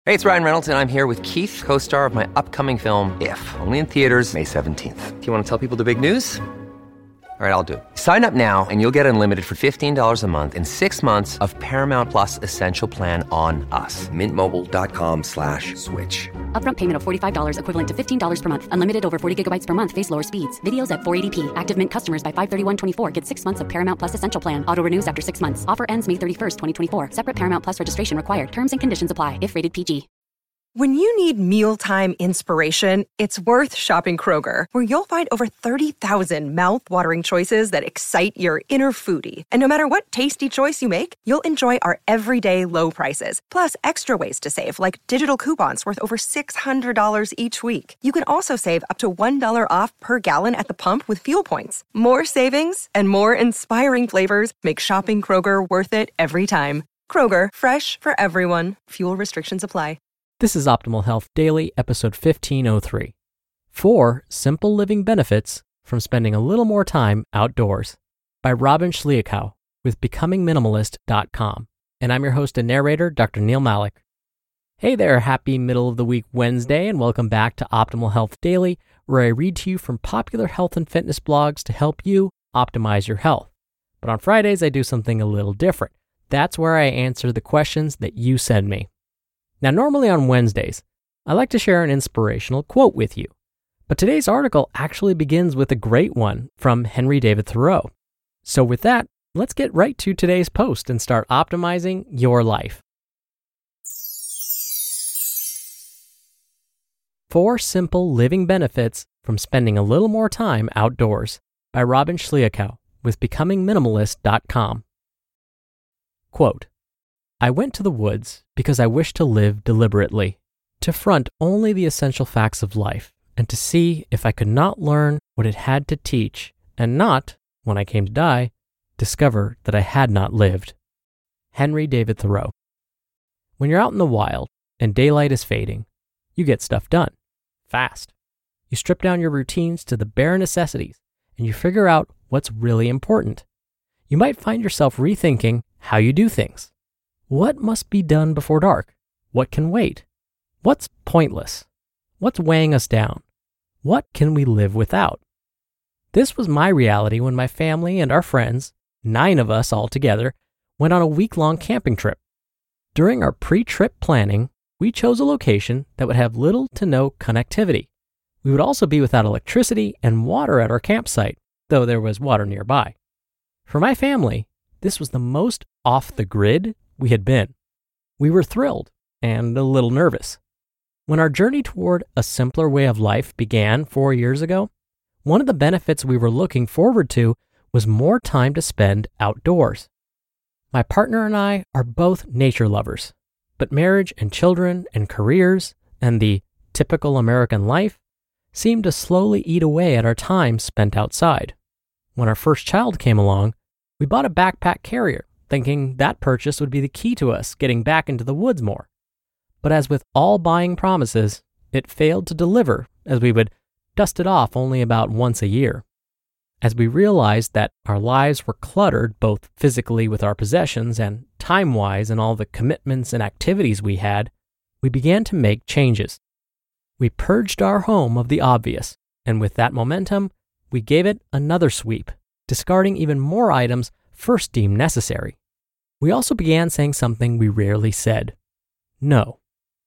Hey, it's Ryan Reynolds, and I'm here with Keith, co-star of my upcoming film, If, only in theaters May 17th. Do you want to tell people the big news? All right, I'll do it. Sign up now and you'll get unlimited for $15 a month and 6 months of Paramount Plus Essential Plan on us. MintMobile.com/switch. Upfront payment of $45 equivalent to $15 per month. Unlimited over 40 gigabytes per month. Face lower speeds. Videos at 480p. Active Mint customers by 531.24 get 6 months of Paramount Plus Essential Plan. Auto renews after 6 months. Offer ends May 31st, 2024. Separate Paramount Plus registration required. Terms and conditions apply if rated PG. When you need mealtime inspiration, it's worth shopping Kroger, where you'll find over 30,000 mouth-watering choices that excite your inner foodie. And no matter what tasty choice you make, you'll enjoy our everyday low prices, plus extra ways to save, like digital coupons worth over $600 each week. You can also save up to $1 off per gallon at the pump with fuel points. More savings and more inspiring flavors make shopping Kroger worth it every time. Kroger, fresh for everyone. Fuel restrictions apply. This is Optimal Health Daily, episode 1503. 4 Simple Living Benefits from Spending a Little More Time Outdoors by Robin Schliekow with BecomingMinimalist.com. And I'm your host and narrator, Dr. Neil Malik. Hey there, happy middle of the week Wednesday, and welcome back to Optimal Health Daily, where I read to you from popular health and fitness blogs to help you optimize your health. But on Fridays, I do something a little different. That's where I answer the questions that you send me. Now, normally on Wednesdays, I like to share an inspirational quote with you, but today's article actually begins with a great one from Henry David Thoreau. So with that, let's get right to today's post and start optimizing your life. 4 Simple Living Benefits from Spending a Little More Time Outdoors by Robin Schliekow with BecomingMinimalist.com. Quote, I went to the woods because I wished to live deliberately, to front only the essential facts of life, and to see if I could not learn what it had to teach, and not, when I came to die, discover that I had not lived. Henry David Thoreau. When you're out in the wild and daylight is fading, you get stuff done, fast. You strip down your routines to the bare necessities, and you figure out what's really important. You might find yourself rethinking how you do things. What must be done before dark? What can wait? What's pointless? What's weighing us down? What can we live without? This was my reality when my family and our friends, 9 of us all together, went on a week-long camping trip. During our pre-trip planning, we chose a location that would have little to no connectivity. We would also be without electricity and water at our campsite, though there was water nearby. For my family, this was the most off the grid we had been. We were thrilled and a little nervous. When our journey toward a simpler way of life began 4 years ago, one of the benefits we were looking forward to was more time to spend outdoors. My partner and I are both nature lovers, but marriage and children and careers and the typical American life seemed to slowly eat away at our time spent outside. When our first child came along, we bought a backpack carrier, thinking that purchase would be the key to us getting back into the woods more. But as with all buying promises, it failed to deliver, as we would dust it off only about once a year. As we realized that our lives were cluttered both physically with our possessions and time-wise in all the commitments and activities we had, we began to make changes. We purged our home of the obvious, and with that momentum, we gave it another sweep, discarding even more items first deemed necessary. We also began saying something we rarely said: no.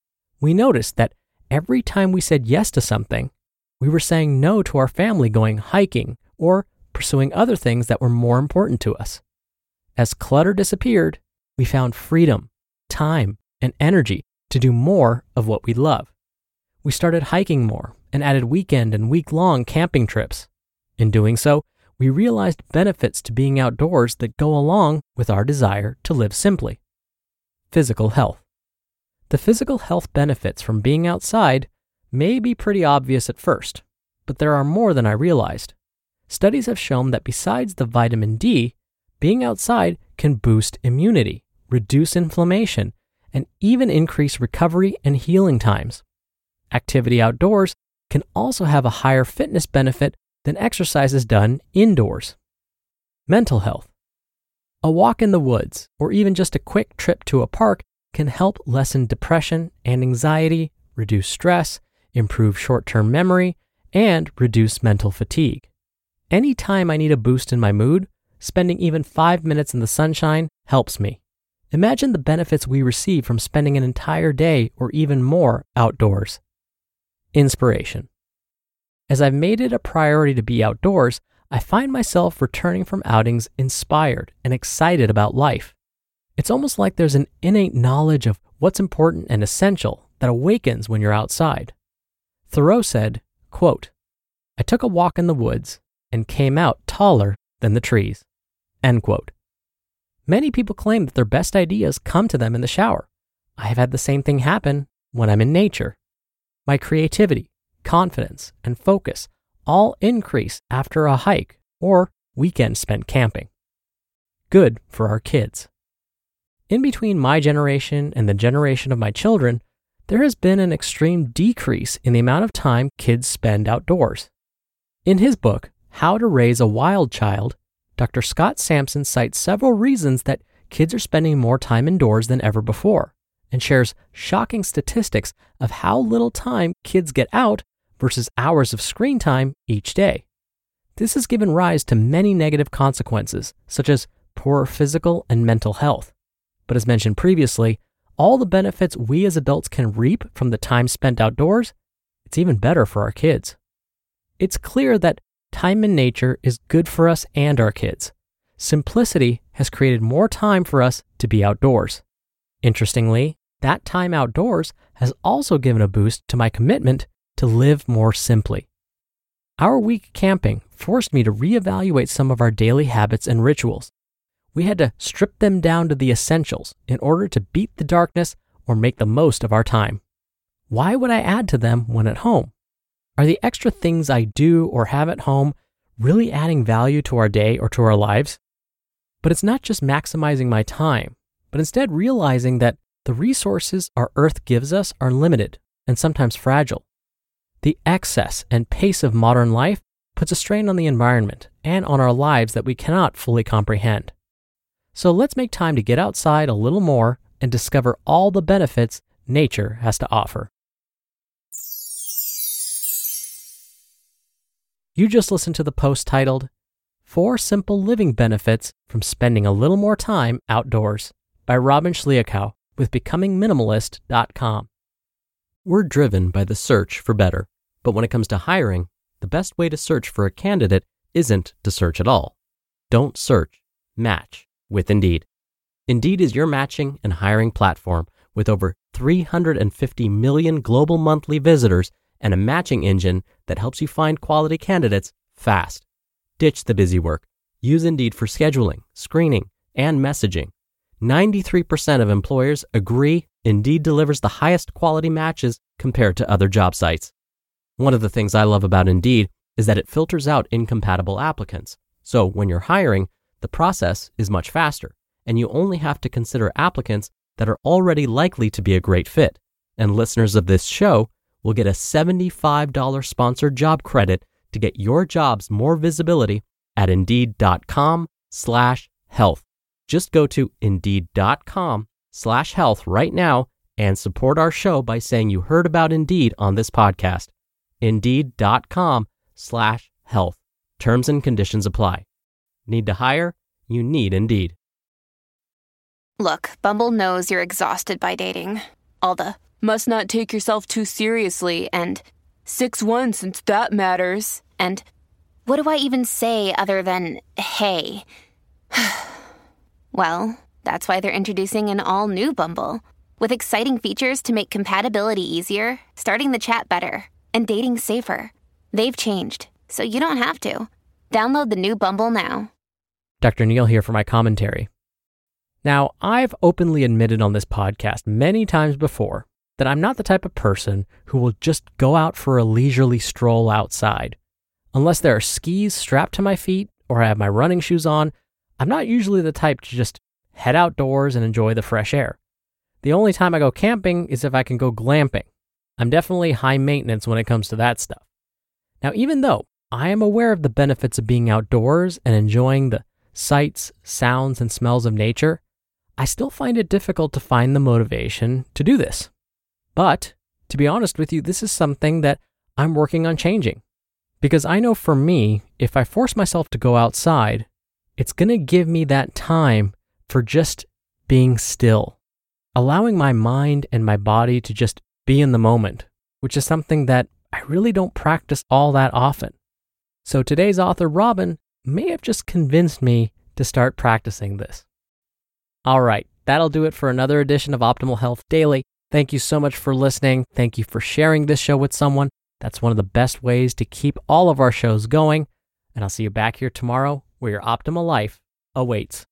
We noticed that every time we said yes to something, we were saying no to our family going hiking or pursuing other things that were more important to us. As clutter disappeared, we found freedom, time, and energy to do more of what we love. We started hiking more and added weekend and week-long camping trips. In doing so, we realized benefits to being outdoors that go along with our desire to live simply. Physical health. The physical health benefits from being outside may be pretty obvious at first, but there are more than I realized. Studies have shown that besides the vitamin D, being outside can boost immunity, reduce inflammation, and even increase recovery and healing times. Activity outdoors can also have a higher fitness benefit than exercises done indoors. Mental health. A walk in the woods, or even just a quick trip to a park, can help lessen depression and anxiety, reduce stress, improve short-term memory, and reduce mental fatigue. Anytime I need a boost in my mood, spending even 5 minutes in the sunshine helps me. Imagine the benefits we receive from spending an entire day or even more outdoors. Inspiration. As I've made it a priority to be outdoors, I find myself returning from outings inspired and excited about life. It's almost like there's an innate knowledge of what's important and essential that awakens when you're outside. Thoreau said, quote, "I took a walk in the woods and came out taller than the trees." End quote. Many people claim that their best ideas come to them in the shower. I have had the same thing happen when I'm in nature. My creativity, confidence, and focus all increase after a hike or weekend spent camping. Good for our kids. In between my generation and the generation of my children, there has been an extreme decrease in the amount of time kids spend outdoors. In his book, How to Raise a Wild Child, Dr. Scott Sampson cites several reasons that kids are spending more time indoors than ever before, and shares shocking statistics of how little time kids get out versus hours of screen time each day. This has given rise to many negative consequences, such as poor physical and mental health. But as mentioned previously, all the benefits we as adults can reap from the time spent outdoors, it's even better for our kids. It's clear that time in nature is good for us and our kids. Simplicity has created more time for us to be outdoors. Interestingly, that time outdoors has also given a boost to my commitment to live more simply. Our week camping forced me to reevaluate some of our daily habits and rituals. We had to strip them down to the essentials in order to beat the darkness or make the most of our time. Why would I add to them when at home? Are the extra things I do or have at home really adding value to our day or to our lives? But it's not just maximizing my time, but instead realizing that the resources our earth gives us are limited and sometimes fragile. The excess and pace of modern life puts a strain on the environment and on our lives that we cannot fully comprehend. So let's make time to get outside a little more and discover all the benefits nature has to offer. You just listened to the post titled, 4 Simple Living Benefits from Spending a Little More Time Outdoors by Robin Schliekow with BecomingMinimalist.com. We're driven by the search for better, but when it comes to hiring, the best way to search for a candidate isn't to search at all. Don't search, match with Indeed. Indeed is your matching and hiring platform with over 350 million global monthly visitors and a matching engine that helps you find quality candidates fast. Ditch the busy work. Use Indeed for scheduling, screening, and messaging. 93% of employers agree Indeed delivers the highest quality matches compared to other job sites. One of the things I love about Indeed is that it filters out incompatible applicants. So when you're hiring, the process is much faster, and you only have to consider applicants that are already likely to be a great fit. And listeners of this show will get a $75 sponsored job credit to get your jobs more visibility at Indeed.com/health. Just go to Indeed.com/health right now and support our show by saying you heard about Indeed on this podcast. Indeed.com/health. Terms and conditions apply. Need to hire? You need Indeed. Look, Bumble knows you're exhausted by dating. All the must not take yourself too seriously and 6'1" since that matters. And what do I even say other than, hey? Well, that's why they're introducing an all-new Bumble with exciting features to make compatibility easier, starting the chat better, and dating safer. They've changed, so you don't have to. Download the new Bumble now. Dr. Neal here for my commentary. Now, I've openly admitted on this podcast many times before that I'm not the type of person who will just go out for a leisurely stroll outside. Unless there are skis strapped to my feet or I have my running shoes on, I'm not usually the type to just head outdoors and enjoy the fresh air. The only time I go camping is if I can go glamping. I'm definitely high maintenance when it comes to that stuff. Now, even though I am aware of the benefits of being outdoors and enjoying the sights, sounds, and smells of nature, I still find it difficult to find the motivation to do this. But to be honest with you, this is something that I'm working on changing. Because I know for me, if I force myself to go outside, it's going to give me that time for just being still, allowing my mind and my body to just be in the moment, which is something that I really don't practice all that often. So today's author, Robin, may have just convinced me to start practicing this. All right, that'll do it for another edition of Optimal Health Daily. Thank you so much for listening. Thank you for sharing this show with someone. That's one of the best ways to keep all of our shows going. And I'll see you back here tomorrow where your optimal life awaits.